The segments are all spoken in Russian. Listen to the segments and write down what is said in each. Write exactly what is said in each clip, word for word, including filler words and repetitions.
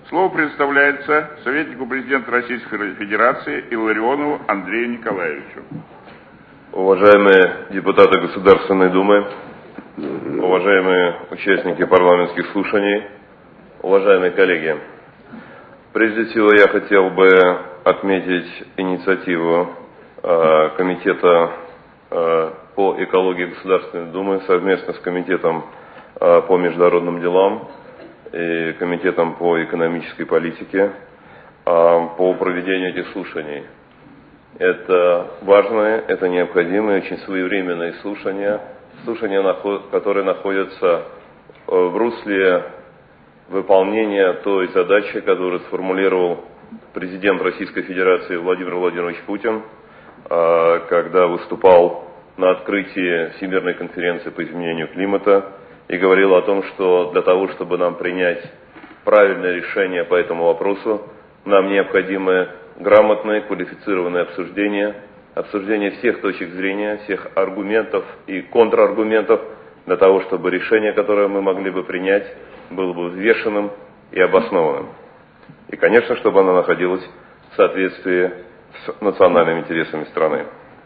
Слово предоставляется советнику президента Российской Федерации Илларионову Андрею Николаевичу. Уважаемые депутаты Государственной Думы, уважаемые участники парламентских слушаний, уважаемые коллеги, прежде всего я хотел бы отметить инициативу э, Комитета э, по экологии Государственной Думы совместно с Комитетом э, по международным делам и Комитетом по экономической политике э, по проведению этих слушаний. Это важное, это необходимое, очень своевременное слушание, слушания, которые находятся в русле выполнения той задачи, которую сформулировал президент Российской Федерации Владимир Владимирович Путин, когда выступал на открытии Всемирной конференции по изменению климата и говорил о том, что для того, чтобы нам принять правильное решение по этому вопросу, нам необходимо грамотное, квалифицированное обсуждение, обсуждение всех точек зрения, всех аргументов и контраргументов, для того, чтобы решение, которое мы могли бы принять, было бы взвешенным и обоснованным. И, конечно, чтобы оно находилось в соответствии с национальными интересами страны.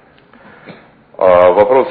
А вопрос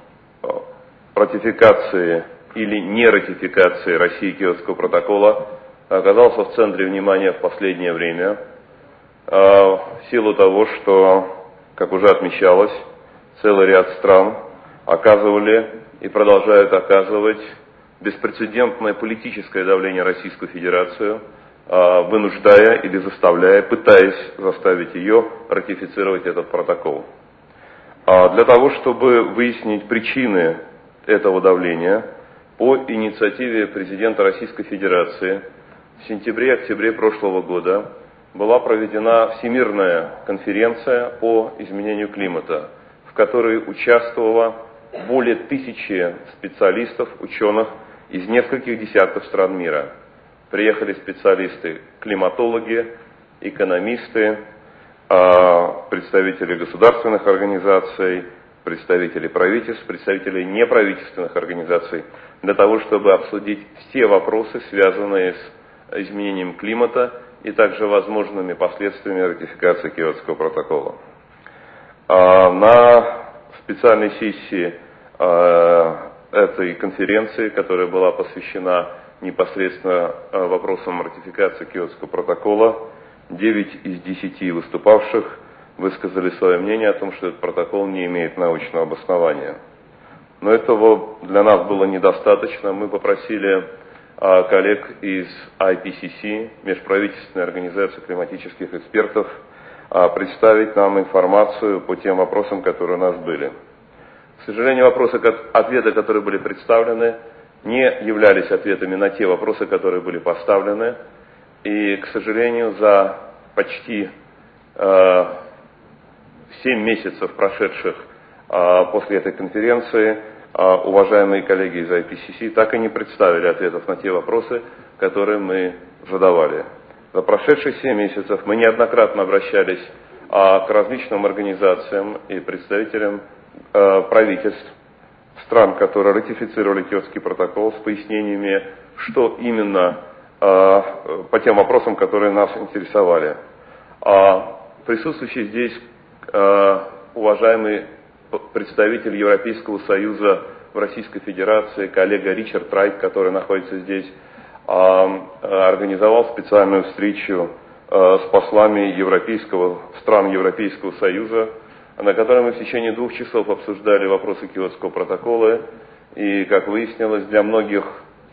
ратификации или нератификации России Киотского протокола оказался в центре внимания в последнее время, в силу того, что, как уже отмечалось, целый ряд стран оказывали и продолжают оказывать беспрецедентное политическое давление на Российскую Федерацию, вынуждая или заставляя, пытаясь заставить ее ратифицировать этот протокол. Для того, чтобы выяснить причины этого давления, по инициативе президента Российской Федерации в сентябре-октябре прошлого года была проведена Всемирная конференция по изменению климата, в которой участвовало более тысячи специалистов, ученых из нескольких десятков стран мира. Приехали специалисты, климатологи, экономисты, представители государственных организаций, представители правительств, представители неправительственных организаций, для того, чтобы обсудить все вопросы, связанные с изменением климата и также возможными последствиями ратификации Киотского протокола. На специальной сессии этой конференции, которая была посвящена непосредственно вопросам ратификации Киотского протокола, девять из десяти выступавших высказали свое мнение о том, что этот протокол не имеет научного обоснования. Но этого для нас было недостаточно. Мы попросили а, коллег из ай пи си си, Межправительственной организации климатических экспертов, а, представить нам информацию по тем вопросам, которые у нас были. К сожалению, вопросы, ответы, которые были представлены, не являлись ответами на те вопросы, которые были поставлены. И, к сожалению, за почти э, семь месяцев, прошедших э, после этой конференции, э, уважаемые коллеги из ай пи си си так и не представили ответов на те вопросы, которые мы задавали. За прошедшие семь месяцев мы неоднократно обращались э, к различным организациям и представителям э, правительств стран, которые ратифицировали Киотский протокол, с пояснениями, что именно по тем вопросам, которые нас интересовали. А присутствующий здесь уважаемый представитель Европейского Союза в Российской Федерации, коллега Ричард Райт, который находится здесь, организовал специальную встречу с послами европейского, стран Европейского Союза, на которой мы в течение двух часов обсуждали вопросы Киотского протокола. И, как выяснилось, для многих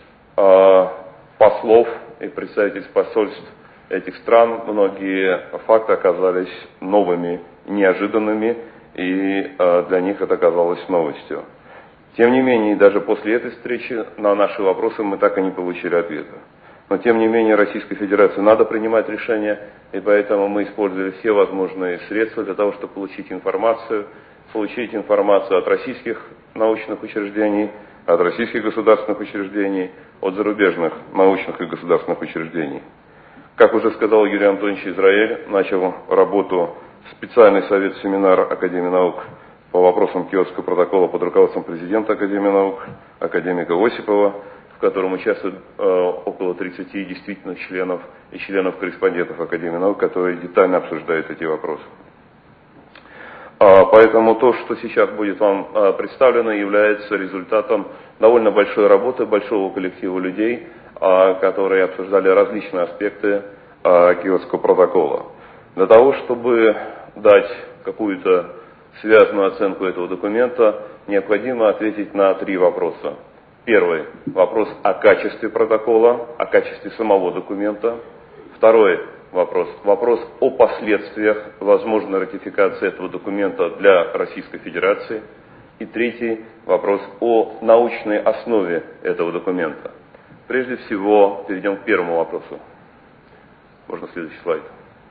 послов и представительств посольств этих стран многие факты оказались новыми, неожиданными, и э, для них это оказалось новостью. Тем не менее, даже после этой встречи на наши вопросы мы так и не получили ответа. Но тем не менее, Российской Федерации надо принимать решения, и поэтому мы использовали все возможные средства для того, чтобы получить информацию, получить информацию от российских научных учреждений, от российских государственных учреждений, от зарубежных научных и государственных учреждений. Как уже сказал Юрий Антонович Израиль, начал работу специальный совет-семинар Академии наук по вопросам Киотского протокола под руководством президента Академии наук, академика Осипова, в котором участвует э, около тридцати действительных членов и членов-корреспондентов Академии наук, которые детально обсуждают эти вопросы. А, поэтому то, что сейчас будет вам а, представлено, является результатом довольно большой работы большого коллектива людей, а, которые обсуждали различные аспекты а, Киотского протокола. Для того, чтобы дать какую-то связанную оценку этого документа, необходимо ответить на три вопроса. Первый – вопрос о качестве протокола, о качестве самого документа. Второй вопрос – вопрос о последствиях возможной ратификации этого документа для Российской Федерации. И третий вопрос о научной основе этого документа. Прежде всего, перейдем к первому вопросу. Можно следующий слайд.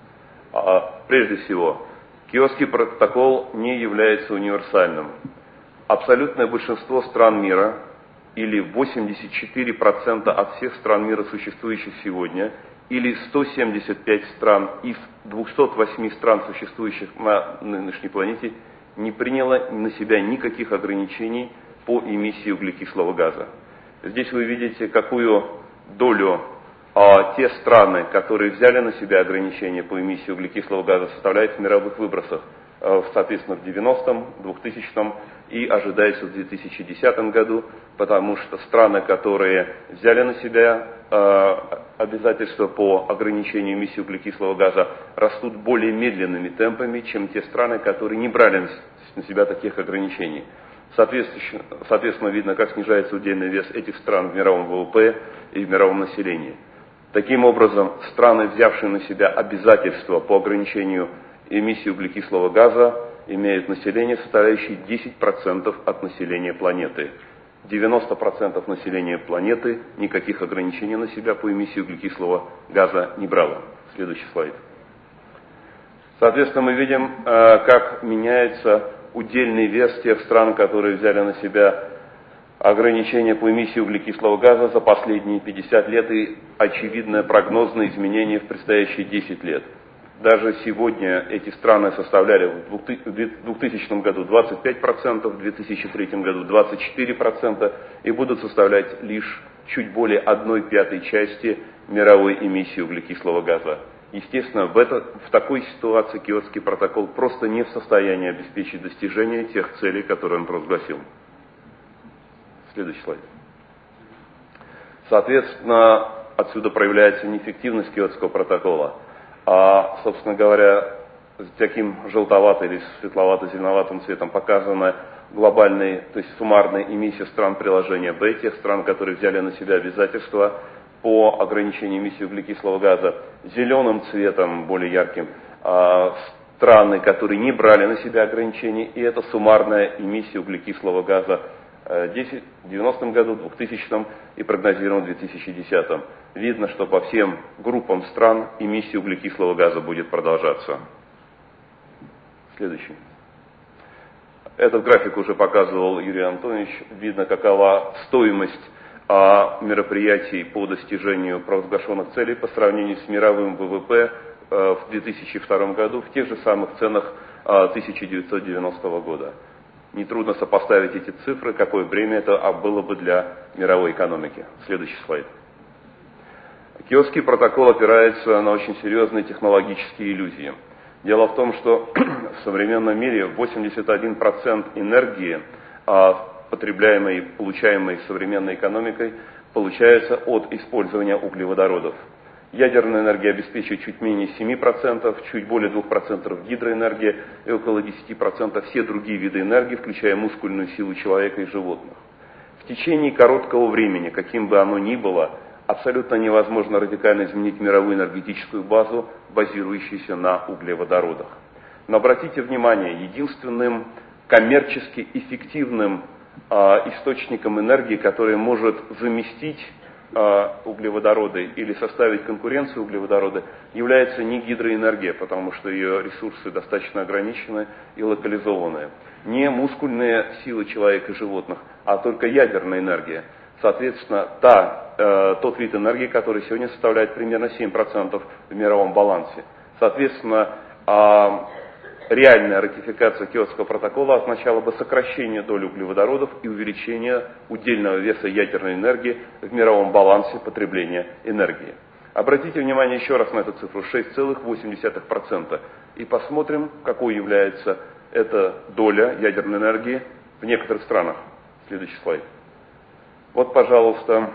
А, прежде всего, Киотский протокол не является универсальным. Абсолютное большинство стран мира, или восемьдесят четыре процента от всех стран мира, существующих сегодня, или сто семьдесят пять стран из двухсот восьми стран, существующих на нынешней планете, не приняло на себя никаких ограничений по эмиссии углекислого газа. Здесь вы видите, какую долю а, те страны, которые взяли на себя ограничения по эмиссии углекислого газа, составляют в мировых выбросах, а, соответственно, в девяностом, двухтысячном и ожидается в две тысячи десятом году, потому что страны, которые взяли на себя э, обязательства по ограничению эмиссии углекислого газа, растут более медленными темпами, чем те страны, которые не брали на себя таких ограничений. Соответственно, соответственно, видно, как снижается удельный вес этих стран в мировом ВВП и в мировом населении. Таким образом, страны, взявшие на себя обязательства по ограничению эмиссии углекислого газа, имеют население, составляющее десять процентов от населения планеты. девяносто процентов населения планеты никаких ограничений на себя по эмиссии углекислого газа не брало. Следующий слайд. Соответственно, мы видим, как меняется удельный вес тех стран, которые взяли на себя ограничения по эмиссии углекислого газа за последние пятьдесят лет и очевидное прогнозное изменение в предстоящие десять лет. Даже сегодня эти страны составляли в двухтысячном году двадцать пять процентов, в две тысячи третьем году двадцать четыре процента и будут составлять лишь чуть более одной пятой части мировой эмиссии углекислого газа. Естественно, в, это, в такой ситуации Киотский протокол просто не в состоянии обеспечить достижение тех целей, которые он провозгласил. Следующий слайд. Соответственно, отсюда проявляется неэффективность Киотского протокола. А, собственно говоря, таким желтоватым или светловато-зеленоватым цветом показана глобальная, то есть суммарная эмиссия стран приложения Б, тех стран, которые взяли на себя обязательства по ограничению эмиссии углекислого газа. Зеленым цветом, более ярким, а, страны, которые не брали на себя ограничений, и это суммарная эмиссия углекислого газа в девяностом году, двухтысячном и прогнозируем в две тысячи десятом. Видно, что по всем группам стран эмиссия углекислого газа будет продолжаться. Следующий. Этот график уже показывал Юрий Антонович. Видно, какова стоимость а, мероприятий по достижению провозглашенных целей по сравнению с мировым ВВП а, в две тысячи втором году в тех же самых ценах а, тысяча девятьсот девяностого года. Нетрудно сопоставить эти цифры, какое бремя это было бы для мировой экономики. Следующий слайд. Киотский протокол опирается на очень серьезные технологические иллюзии. Дело в том, что в современном мире восемьдесят один процент энергии, потребляемой и получаемой современной экономикой, получается от использования углеводородов. Ядерная энергия обеспечивает чуть менее семи процентов, чуть более двух процентов гидроэнергия и около десяти процентов все другие виды энергии, включая мускульную силу человека и животных. В течение короткого времени, каким бы оно ни было, абсолютно невозможно радикально изменить мировую энергетическую базу, базирующуюся на углеводородах. Но обратите внимание, единственным коммерчески эффективным э, источником энергии, который может заместить углеводороды или составить конкуренцию углеводороды, является не гидроэнергия, потому что ее ресурсы достаточно ограничены и локализованы, не мускульные силы человека и животных, а только ядерная энергия. Соответственно, та, э, тот вид энергии, который сегодня составляет примерно семь процентов в мировом балансе. Соответственно, э, реальная ратификация Киотского протокола означала бы сокращение доли углеводородов и увеличение удельного веса ядерной энергии в мировом балансе потребления энергии. Обратите внимание еще раз на эту цифру, шесть целых восемь десятых процента, и посмотрим, какой является эта доля ядерной энергии в некоторых странах. Следующий слайд. Вот, пожалуйста,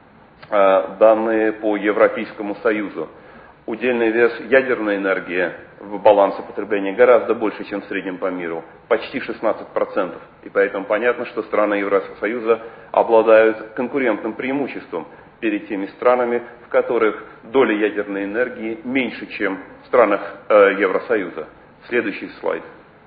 данные по Европейскому Союзу. Удельный вес ядерной энергии в балансе потребления гораздо больше, чем в среднем по миру, почти шестнадцать процентов. И поэтому понятно, что страны Евросоюза обладают конкурентным преимуществом перед теми странами, в которых доля ядерной энергии меньше, чем в странах э, Евросоюза. Следующий слайд.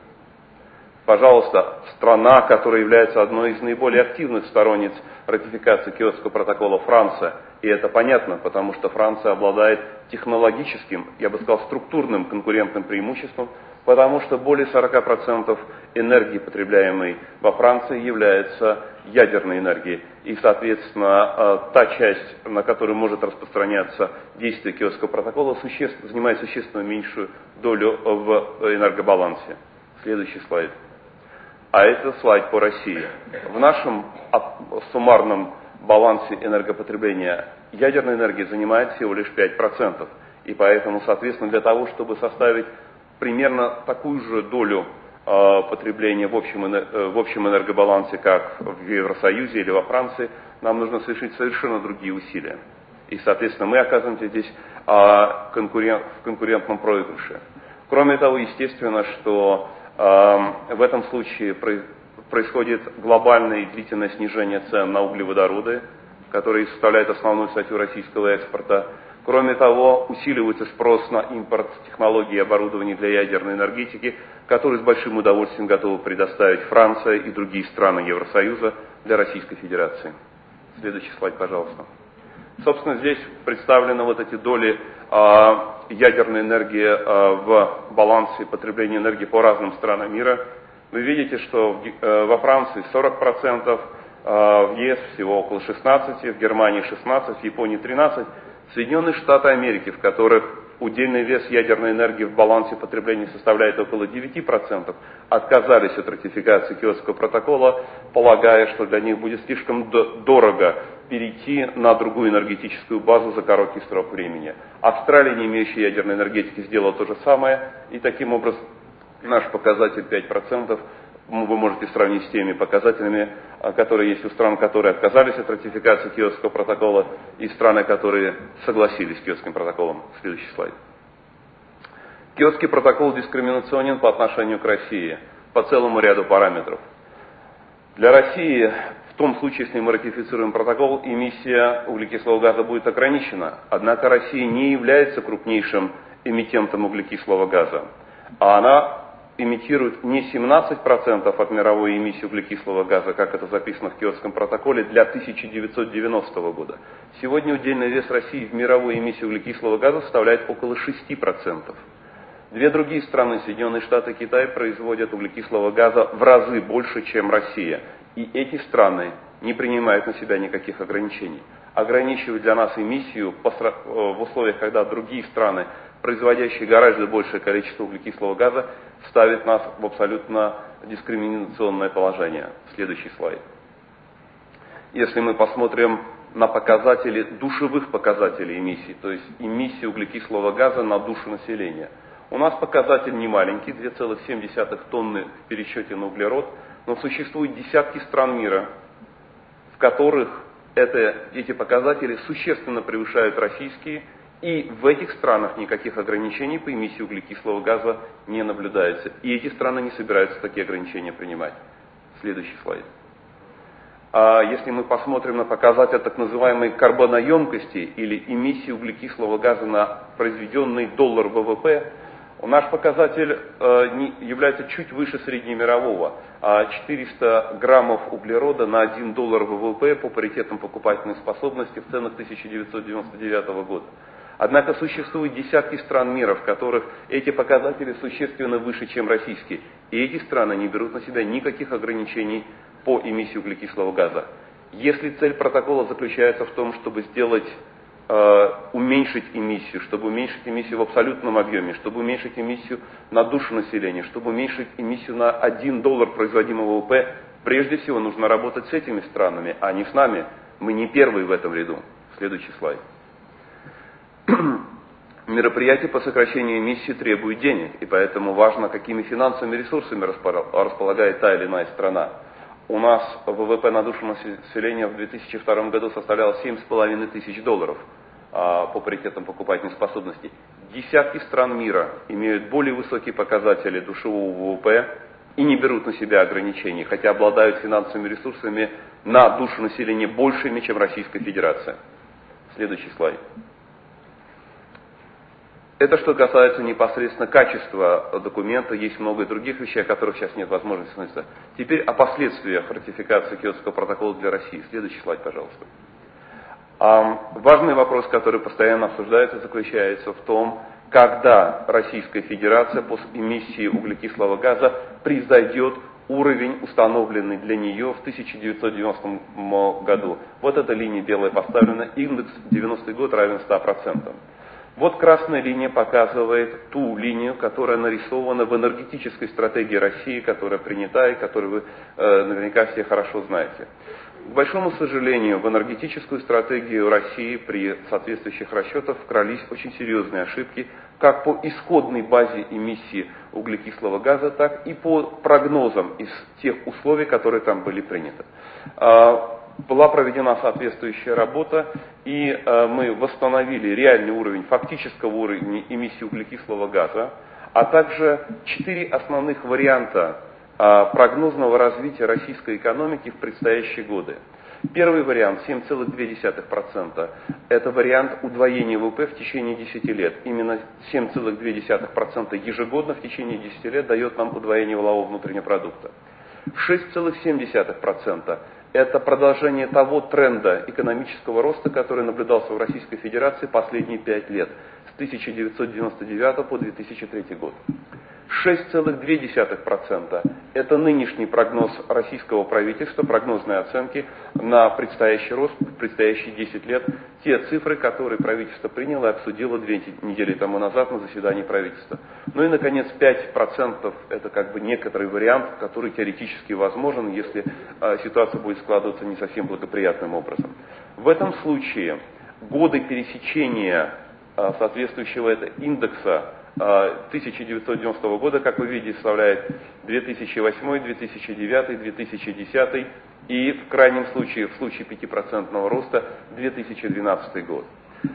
Пожалуйста, страна, которая является одной из наиболее активных сторонниц ратификации Киотского протокола, Франция. И это понятно, потому что Франция обладает технологическим, я бы сказал, структурным конкурентным преимуществом, потому что более сорока процентов энергии, потребляемой во Франции, является ядерной энергией. И, соответственно, та часть, на которую может распространяться действие Киотского протокола, существенно, занимает существенно меньшую долю в энергобалансе. Следующий слайд. А это слайд по России. В нашем суммарном балансе энергопотребления ядерная энергия занимает всего лишь пять процентов. И поэтому, соответственно, для того, чтобы составить примерно такую же долю э, потребления в общем, э, в общем энергобалансе, как в Евросоюзе или во Франции, нам нужно совершить совершенно другие усилия. И, соответственно, мы оказываемся здесь э, конкурент, в конкурентном проигрыше. Кроме того, естественно, что в этом случае происходит глобальное и длительное снижение цен на углеводороды, которые составляют основную статью российского экспорта. Кроме того, усиливается спрос на импорт технологий и оборудования для ядерной энергетики, которые с большим удовольствием готовы предоставить Франция и другие страны Евросоюза для Российской Федерации. Следующий слайд, пожалуйста. Собственно, здесь представлены вот эти доли э, ядерной энергии э, в балансе потребления энергии по разным странам мира. Вы видите, что в, э, во Франции сорок процентов, э, в ЕС всего около шестнадцать процентов, в Германии шестнадцать процентов, в Японии тринадцать процентов. Соединенные Штаты Америки, в которых удельный вес ядерной энергии в балансе потребления составляет около девяти процентов, отказались от ратификации Киотского протокола, полагая, что для них будет слишком дорого перейти на другую энергетическую базу за короткий срок времени. Австралия, не имеющая ядерной энергетики, сделала то же самое, и таким образом наш показатель пять процентов вы можете сравнить с теми показателями, которые есть у стран, которые отказались от ратификации Киотского протокола, и страны, которые согласились с Киотским протоколом. Следующий слайд. Киотский протокол дискриминационен по отношению к России по целому ряду параметров. Для России, в том случае, если мы ратифицируем протокол, эмиссия углекислого газа будет ограничена. Однако Россия не является крупнейшим эмитентом углекислого газа, а она имитирует не семнадцать процентов от мировой эмиссии углекислого газа, как это записано в Киотском протоколе, для тысяча девятьсот девяностого года. Сегодня удельный вес России в мировой эмиссии углекислого газа составляет около шести процентов. Две другие страны, Соединенные Штаты и Китай, производят углекислого газа в разы больше, чем Россия. И эти страны не принимают на себя никаких ограничений. Ограничивать для нас эмиссию в условиях, когда другие страны, производящие гораздо большее количество углекислого газа, ставит нас в абсолютно дискриминационное положение. Следующий слайд. Если мы посмотрим на показатели, душевых показателей эмиссий, то есть эмиссии углекислого газа на душу населения, у нас показатель не маленький, две целых семь десятых тонны в пересчете на углерод, но существует десятки стран мира, в которых это, эти показатели существенно превышают российские, и в этих странах никаких ограничений по эмиссии углекислого газа не наблюдается. И эти страны не собираются такие ограничения принимать. Следующий слайд. А если мы посмотрим на показатель так называемой карбоноемкости или эмиссии углекислого газа на произведенный доллар ВВП, наш показатель э, не, является чуть выше среднемирового. четыреста граммов углерода на один доллар ВВП по паритетам покупательной способности в ценах тысяча девятьсот девяносто девятого года. Однако существуют десятки стран мира, в которых эти показатели существенно выше, чем российские. И эти страны не берут на себя никаких ограничений по эмиссии углекислого газа. Если цель протокола заключается в том, чтобы сделать э, уменьшить эмиссию, чтобы уменьшить эмиссию в абсолютном объеме, чтобы уменьшить эмиссию на душу населения, чтобы уменьшить эмиссию на один доллар производимого ВВП, прежде всего нужно работать с этими странами, а не с нами. Мы не первые в этом ряду. Следующий слайд. Мероприятия по сокращению эмиссии требуют денег, и поэтому важно, какими финансовыми ресурсами располагает та или иная страна. У нас ВВП на душу населения в две тысячи втором году составлял семь с половиной тысяч долларов а, по паритетам покупательной способности. Десятки стран мира имеют более высокие показатели душевого ВВП и не берут на себя ограничений, хотя обладают финансовыми ресурсами на душу населения большими, чем Российская Федерация. Следующий слайд. Это что касается непосредственно качества документа, есть много других вещей, о которых сейчас нет возможности остановиться. Теперь о последствиях ратификации Киотского протокола для России. Следующий слайд, пожалуйста. А, важный вопрос, который постоянно обсуждается, заключается в том, когда Российская Федерация после эмиссии углекислого газа превзойдет уровень, установленный для нее в тысяча девятьсот девяностом году. Вот эта линия белая поставлена, индекс девяностый год равен ста процентам. Вот красная линия показывает ту линию, которая нарисована в энергетической стратегии России, которая принята и которую вы э, наверняка все хорошо знаете. К большому сожалению, в энергетическую стратегию России при соответствующих расчетах вкрались очень серьезные ошибки, как по исходной базе эмиссии углекислого газа, так и по прогнозам из тех условий, которые там были приняты. Была проведена соответствующая работа, и э, мы восстановили реальный уровень, фактического уровня эмиссии углекислого газа, а также четыре основных варианта э, прогнозного развития российской экономики в предстоящие годы. Первый вариант семь целых две десятых процента. Это вариант удвоения ВВП в течение десяти лет. Именно семь целых две десятых процента ежегодно в течение десяти лет дает нам удвоение валового внутреннего продукта. шесть целых семь десятых процента. Это продолжение того тренда экономического роста, который наблюдался в Российской Федерации последние пять лет, с тысяча девятьсот девяносто девятого по две тысячи третий год. шесть целых две десятых процента – это нынешний прогноз российского правительства, прогнозные оценки на предстоящий рост, в предстоящие десять лет, те цифры, которые правительство приняло и обсудило две недели тому назад на заседании правительства. Ну и, наконец, пять процентов – это как бы некоторый вариант, который теоретически возможен, если э, ситуация будет складываться не совсем благоприятным образом. В этом случае годы пересечения э, соответствующего это индекса тысяча девятьсот девяностого года, как вы видите, составляет две тысячи восьмой, две тысячи девятый, две тысячи десятый и в крайнем случае, в случае пятипроцентного роста, две тысячи двенадцатый год.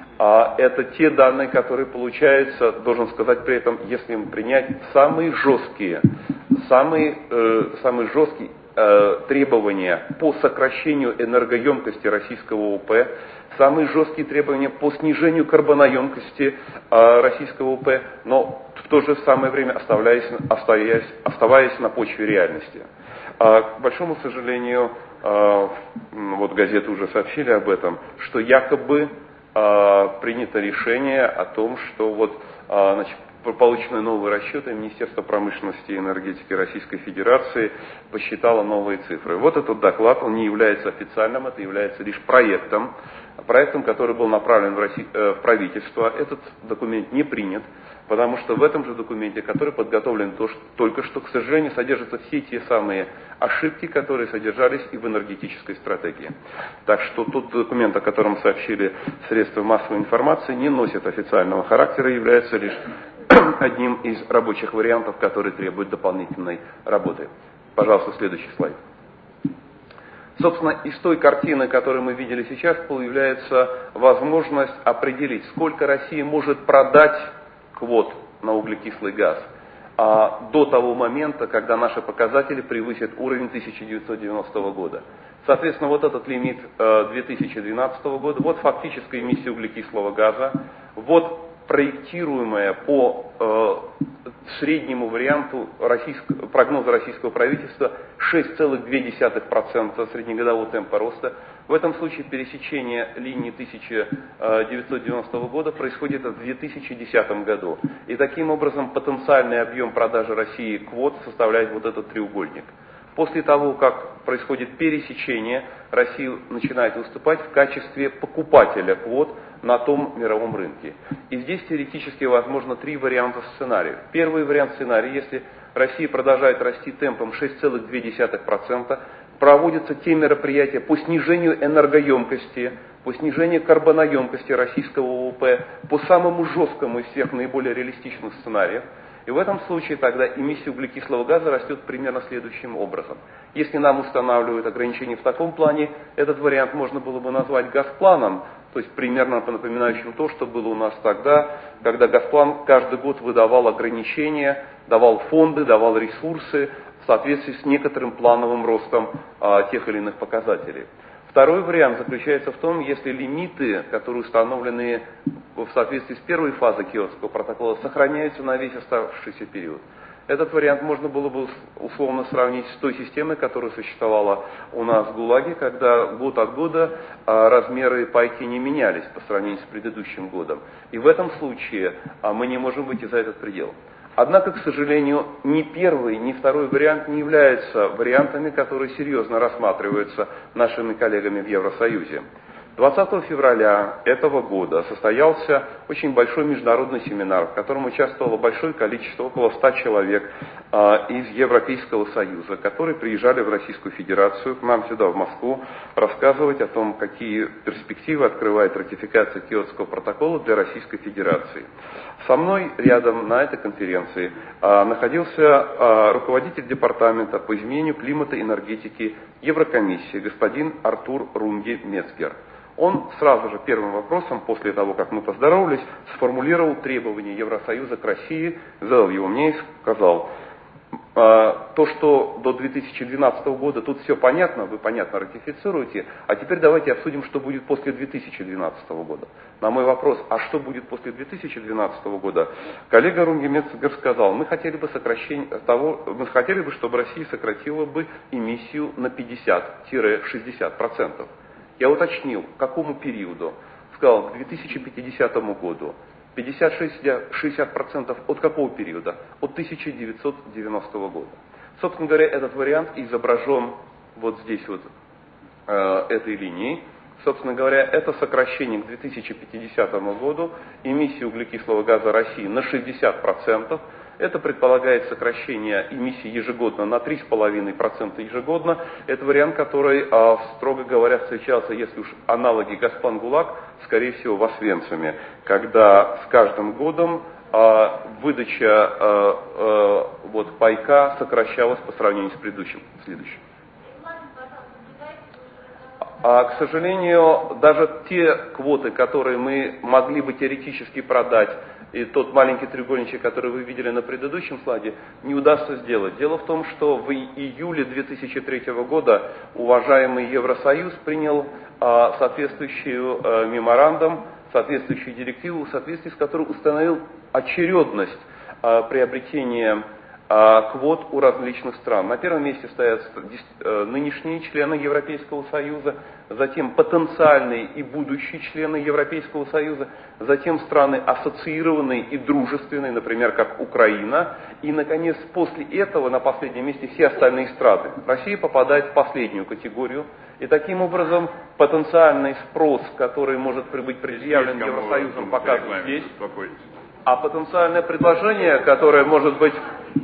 Это те данные, которые получаются, должен сказать при этом, если им принять самые жесткие, самые, э, самые жесткие э, требования по сокращению энергоемкости российского ВВП, самые жесткие требования по снижению карбоноемкости э, российского ВВП, но в то же самое время оставаясь, оставаясь, оставаясь на почве реальности. Э, к большому сожалению, э, вот газеты уже сообщили об этом, что якобы э, принято решение о том, что вот, э, значит, полученные новые расчеты Министерства промышленности и энергетики Российской Федерации посчитало новые цифры. Вот этот доклад, он не является официальным, это является лишь проектом, проектом, который был направлен в, Россию, э, в правительство. Этот документ не принят, потому что в этом же документе, который подготовлен то, что, только что, к сожалению, содержатся все те самые ошибки, которые содержались и в энергетической стратегии. Так что тот документ, о котором сообщили средства массовой информации, не носит официального характера и является лишь одним из рабочих вариантов, которые требуют дополнительной работы. Пожалуйста, следующий слайд. Собственно, из той картины, которую мы видели сейчас, появляется возможность определить, сколько Россия может продать квот на углекислый газ а, до того момента, когда наши показатели превысят уровень тысяча девятьсот девяностого года. Соответственно, вот этот лимит э, две тысячи двенадцатого года, вот фактическая эмиссия углекислого газа, вот проектируемая по э, среднему варианту российского, прогноза российского правительства шесть целых две десятых процента среднегодового темпа роста. В этом случае пересечение линии тысяча девятьсот девяностого года происходит в две тысячи десятом году. И таким образом потенциальный объем продажи России квот составляет вот этот треугольник. В После того, как происходит пересечение, Россия начинает выступать в качестве покупателя квот на том мировом рынке. И здесь теоретически возможно три варианта сценариев. Первый вариант сценария, если Россия продолжает расти темпом шесть целых две десятых процента, проводятся те мероприятия по снижению энергоемкости, по снижению карбоноемкости российского ВВП, по самому жесткому из всех наиболее реалистичных сценариев. И в этом случае тогда эмиссия углекислого газа растет примерно следующим образом. Если нам устанавливают ограничения в таком плане, этот вариант можно было бы назвать газпланом, то есть примерно напоминающим то, что было у нас тогда, когда Газплан каждый год выдавал ограничения, давал фонды, давал ресурсы в соответствии с некоторым плановым ростом а, тех или иных показателей. Второй вариант заключается в том, если лимиты, которые установлены в соответствии с первой фазой Киотского протокола, сохраняются на весь оставшийся период. Этот вариант можно было бы условно сравнить с той системой, которая существовала у нас в ГУЛАГе, когда год от года размеры пайки не менялись по сравнению с предыдущим годом. И в этом случае мы не можем выйти за этот предел. Однако, к сожалению, ни первый, ни второй вариант не являются вариантами, которые серьезно рассматриваются нашими коллегами в Евросоюзе. двадцатого февраля этого года состоялся очень большой международный семинар, в котором участвовало большое количество, около ста человек э, из Европейского Союза, которые приезжали в Российскую Федерацию, к нам сюда, в Москву, рассказывать о том, какие перспективы открывает ратификация Киотского протокола для Российской Федерации. Со мной рядом на этой конференции э, находился э, руководитель департамента по изменению климата и энергетики Еврокомиссии, господин Артур Рунге-Мецгер. Он сразу же первым вопросом, после того, как мы поздоровались, сформулировал требования Евросоюза к России, взял его мне и сказал, то, что до две тысячи двенадцатого года тут все понятно, вы понятно ратифицируете, а теперь давайте обсудим, что будет после две тысячи двенадцатого года. На мой вопрос, а что будет после две тысячи двенадцатого года, коллега Рунге-Мецгер сказал, мы хотели бы сокращение того, мы хотели бы, чтобы Россия сократила бы эмиссию на пятьдесят-шестьдесят процентов. Я уточнил, к какому периоду. Сказал, к две тысячи пятидесятому году. пятьдесят-шестьдесят процентов от какого периода? От тысяча девятьсот девяностого года. Собственно говоря, этот вариант изображен вот здесь вот э, этой линией. Собственно говоря, это сокращение к две тысячи пятидесятому году эмиссии углекислого газа России на шестьдесят процентов. Это предполагает сокращение эмиссий ежегодно на три целых пять десятых процента ежегодно. Это вариант, который, строго говоря, встречался, если уж аналоги Газплан-ГУЛАГ, скорее всего, в Освенциме, когда с каждым годом выдача вот, пайка сокращалась по сравнению с предыдущим. Следующим. А, к сожалению, даже те квоты, которые мы могли бы теоретически продать, и тот маленький треугольничек, который вы видели на предыдущем слайде, не удастся сделать. Дело в том, что в июле две тысячи третьего года уважаемый Евросоюз принял а, соответствующий а, меморандум, соответствующую директиву, в соответствии с которой установил очередность а, приобретения квот у различных стран. На первом месте стоят нынешние члены Европейского Союза, затем потенциальные и будущие члены Европейского Союза, затем страны ассоциированные и дружественные, например, как Украина, и, наконец, после этого на последнем месте все остальные страны. Россия попадает в последнюю категорию, и таким образом потенциальный спрос, который может быть предъявлен Евросоюзом, показан здесь, а потенциальное предложение, которое может быть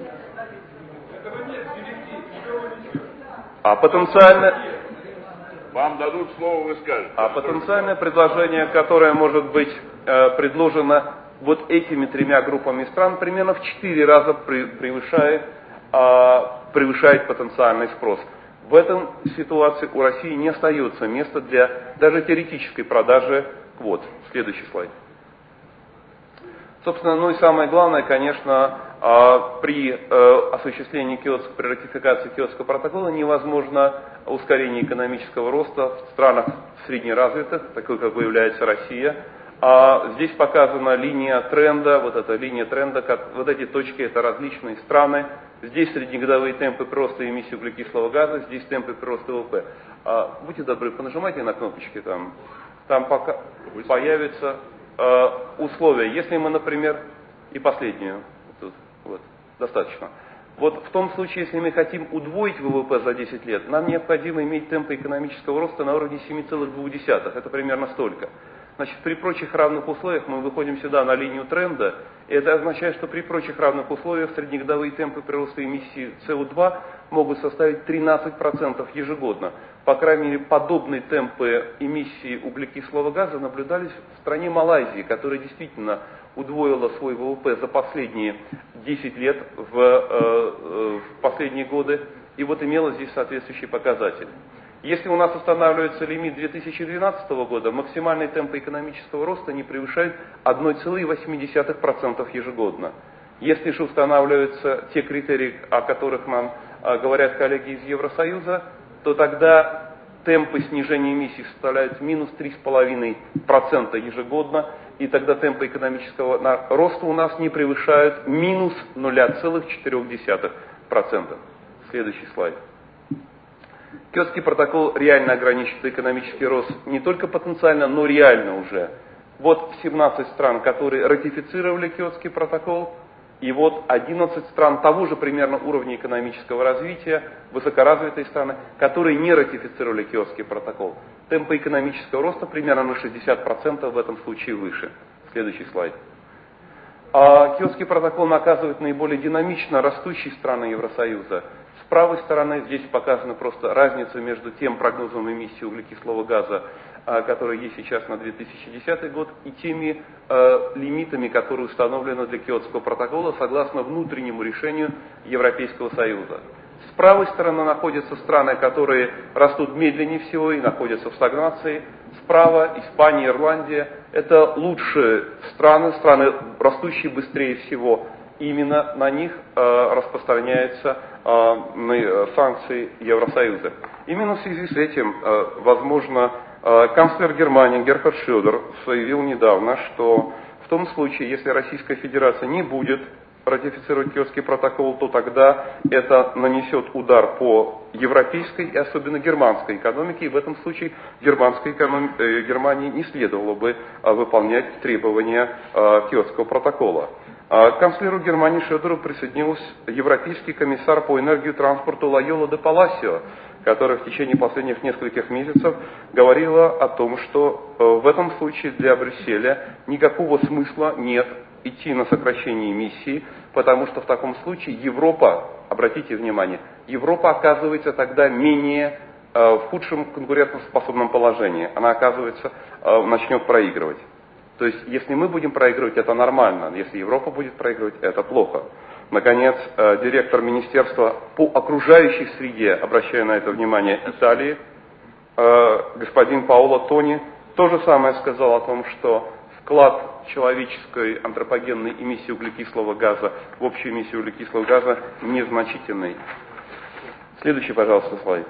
А потенциально... Вам дадут слово, вы скажете. А потенциальное предложение, которое может быть э, предложено вот этими тремя группами стран, примерно в четыре раза превышает, э, превышает потенциальный спрос. В этом ситуации у России не остается места для даже теоретической продажи квот. Следующий слайд. Собственно, ну и самое главное, конечно, при осуществлении Киотского, при ратификации Киотского протокола невозможно ускорение экономического роста в странах среднеразвитых, такой как является Россия. А здесь показана линия тренда, вот эта линия тренда, как, вот эти точки это различные страны. Здесь среднегодовые темпы прироста эмиссии углекислого газа, здесь темпы прироста ВВП. А, будьте добры, понажимайте на кнопочки там, там пока появится... условия. Если мы, например, и последнюю, тут, вот, достаточно. Вот в том случае, если мы хотим удвоить ВВП за десять лет, нам необходимо иметь темпы экономического роста на уровне семь целых две десятых. Это примерно столько. Значит, при прочих равных условиях мы выходим сюда на линию тренда, и это означает, что при прочих равных условиях среднегодовые темпы прироста эмиссии С О два могут составить тринадцать процентов ежегодно. По крайней мере, подобные темпы эмиссии углекислого газа наблюдались в стране Малайзии, которая действительно удвоила свой ВВП за последние десять лет, в, э, в последние годы, и вот имела здесь соответствующий показатель. Если у нас устанавливается лимит две тысячи двенадцатого года, максимальные темпы экономического роста не превышают одна целая восемь десятых процента ежегодно. Если же устанавливаются те критерии, о которых нам а, говорят коллеги из Евросоюза, то тогда темпы снижения эмиссий составляют минус три целых пять десятых процента ежегодно, и тогда темпы экономического роста у нас не превышают минус ноль целых четыре десятых процента. Следующий слайд. Киотский протокол реально ограничит экономический рост не только потенциально, но реально уже. Вот семнадцать стран, которые ратифицировали Киотский протокол, и вот одиннадцать стран того же примерно уровня экономического развития, высокоразвитые страны, которые не ратифицировали Киотский протокол. Темпы экономического роста примерно на шестьдесят процентов в этом случае выше. Следующий слайд. А Киотский протокол наказывает наиболее динамично растущие страны Евросоюза. С правой стороны здесь показана просто разница между тем прогнозом эмиссии углекислого газа, который есть сейчас на две тысячи десятый год, и теми э, лимитами, которые установлены для Киотского протокола согласно внутреннему решению Европейского Союза. С правой стороны находятся страны, которые растут медленнее всего и находятся в стагнации. Справа Испания, Ирландия. Это лучшие страны, страны, растущие быстрее всего. Именно на них э, распространяются э, санкции Евросоюза. Именно в связи с этим, э, возможно, э, канцлер Германии Герхард Шредер заявил недавно, что в том случае, если Российская Федерация не будет ратифицировать Киотский протокол, то тогда это нанесет удар по европейской и особенно германской экономике, и в этом случае германской экономи... э, Германии не следовало бы э, выполнять требования э, Киотского протокола. К канцлеру Германии Шредеру присоединился европейский комиссар по энергии и транспорту Лайола де Паласио, которая в течение последних нескольких месяцев говорила о том, что в этом случае для Брюсселя никакого смысла нет идти на сокращение эмиссий, потому что в таком случае Европа, обратите внимание, Европа оказывается тогда менее в худшем конкурентоспособном положении. Она, оказывается, начнет проигрывать. То есть, если мы будем проигрывать, это нормально. Если Европа будет проигрывать, это плохо. Наконец, директор Министерства по окружающей среде, обращая на это внимание, Италии, господин Паоло Тони, то же самое сказал о том, что вклад человеческой антропогенной эмиссии углекислого газа в общую эмиссию углекислого газа незначительный. Следующий, пожалуйста, слайд.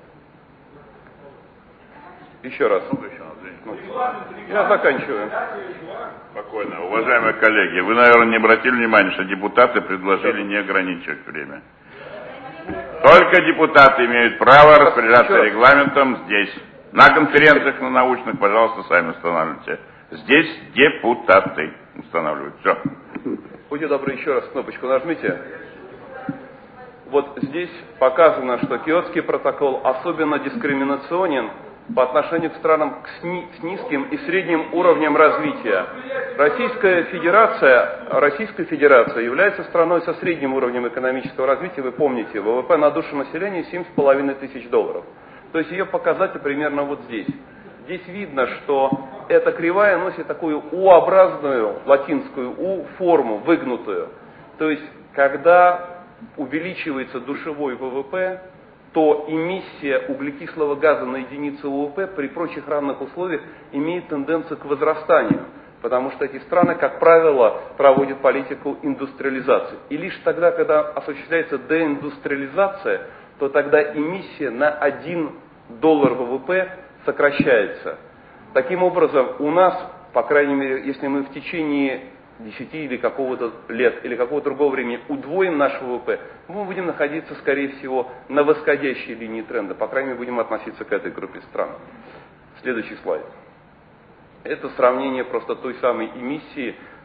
Еще раз. Я заканчиваю. Спокойно. Уважаемые коллеги, вы, наверное, не обратили внимания, что депутаты предложили не ограничивать время. Только депутаты имеют право распоряжаться регламентом здесь. На конференциях, на научных, пожалуйста, сами устанавливайте. Здесь депутаты устанавливают. Все. Будьте добры, еще раз кнопочку нажмите. Вот здесь показано, что Киотский протокол особенно дискриминационен по отношению к странам с низким и средним уровнем развития. Российская Федерация, Российская Федерация является страной со средним уровнем экономического развития. Вы помните, ВВП на душу населения семь с половиной тысяч долларов. То есть ее показатель примерно вот здесь. Здесь видно, что эта кривая носит такую У-образную, латинскую У форму, выгнутую. То есть, когда увеличивается душевой ВВП, то эмиссия углекислого газа на единицу ВВП при прочих равных условиях имеет тенденцию к возрастанию, потому что эти страны, как правило, проводят политику индустриализации. И лишь тогда, когда осуществляется деиндустриализация, то тогда эмиссия на один доллар ВВП сокращается. Таким образом, у нас, по крайней мере, если мы в течение десяти или какого-то лет, или какого-то другого времени удвоим наш ВВП, мы будем находиться, скорее всего, на восходящей линии тренда. По крайней мере, будем относиться к этой группе стран. Следующий слайд. Это сравнение просто той самой эмиссии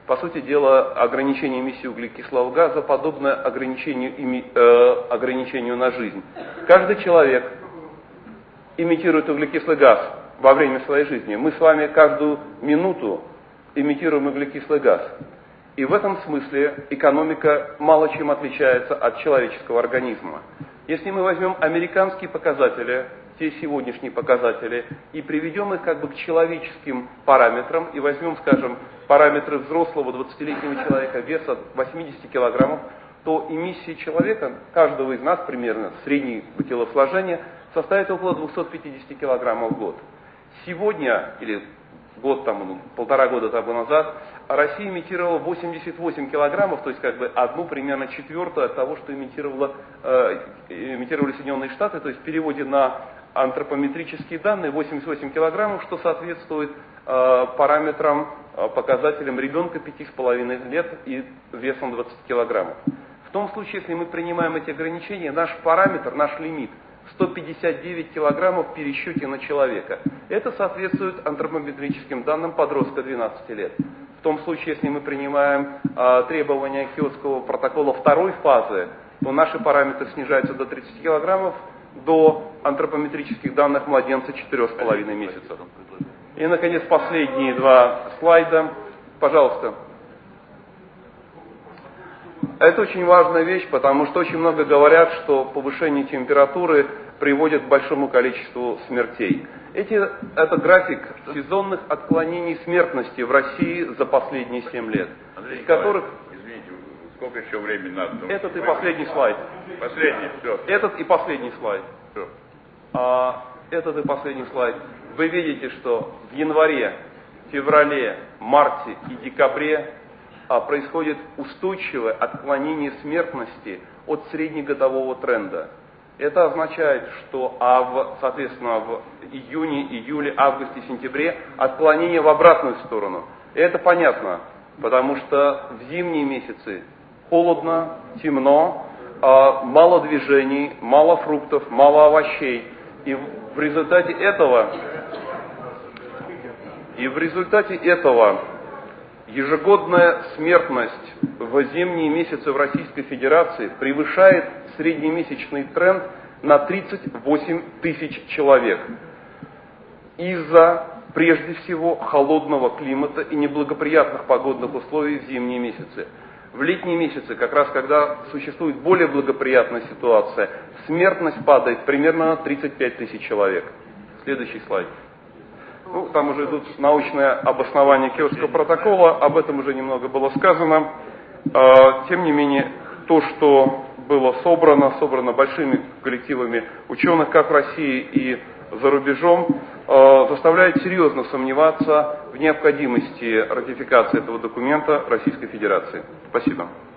По сути дела, ограничение эмиссии углекислого газа подобно ограничению, эми, э, ограничению на жизнь. Каждый человек имитирует углекислый газ во время своей жизни. Мы с вами каждую минуту имитируем углекислый газ. И в этом смысле экономика мало чем отличается от человеческого организма. Если мы возьмем американские показатели, те сегодняшние показатели, и приведем их как бы к человеческим параметрам, и возьмем, скажем, параметры взрослого двадцатилетнего человека веса восемьдесят килограммов, то эмиссия человека, каждого из нас примерно, среднего телосложения, составит около двухсот пятидесяти килограммов в год. Сегодня, или год тому, полтора года тому назад, Россия имитировала восемьдесят восемь килограммов, то есть как бы одну примерно четвертую от того, что имитировала, э, имитировали Соединенные Штаты, то есть в переводе на антропометрические данные восемьдесят восемь килограммов, что соответствует э, параметрам, э, показателям ребенка пяти с половиной лет и весом двадцать килограммов. В том случае, если мы принимаем эти ограничения, наш параметр, наш лимит сто пятьдесят девять килограммов в пересчете на человека. Это соответствует антропометрическим данным подростка двенадцати лет. В том случае, если мы принимаем э, требования Киотского протокола второй фазы, то наши параметры снижаются до тридцати килограммов, до антропометрических данных младенца четырёх с половиной месяцев. И, наконец, последние два слайда. Пожалуйста. Это очень важная вещь, потому что очень много говорят, что повышение температуры приводит к большому количеству смертей. Эти, это график сезонных отклонений смертности в России за последние семь лет. Андрей из которых... Извините, сколько еще времени надо? Этот и последний слайд. Последний, все. Этот и последний слайд. Все. А, этот и последний слайд. Вы видите, что в январе, феврале, марте и декабре а, происходит устойчивое отклонение смертности от среднегодового тренда. Это означает, что а в, соответственно, в июне, июле, августе, сентябре отклонение в обратную сторону. И это понятно, потому что в зимние месяцы холодно, темно, мало движений, мало фруктов, мало овощей. И в результате этого, и в результате этого ежегодная смертность в зимние месяцы в Российской Федерации превышает среднемесячный тренд на тридцать восемь тысяч человек. Из-за, прежде всего, холодного климата и неблагоприятных погодных условий в зимние месяцы. В летние месяцы, как раз когда существует более благоприятная ситуация, смертность падает примерно на тридцать пять тысяч человек. Следующий слайд. Ну, там уже идут научное обоснование Киотского протокола, об этом уже немного было сказано. Тем не менее, то, что было собрано, собрано большими коллективами ученых, как в России и за рубежом, заставляет серьезно сомневаться в необходимости ратификации этого документа Российской Федерации. Спасибо.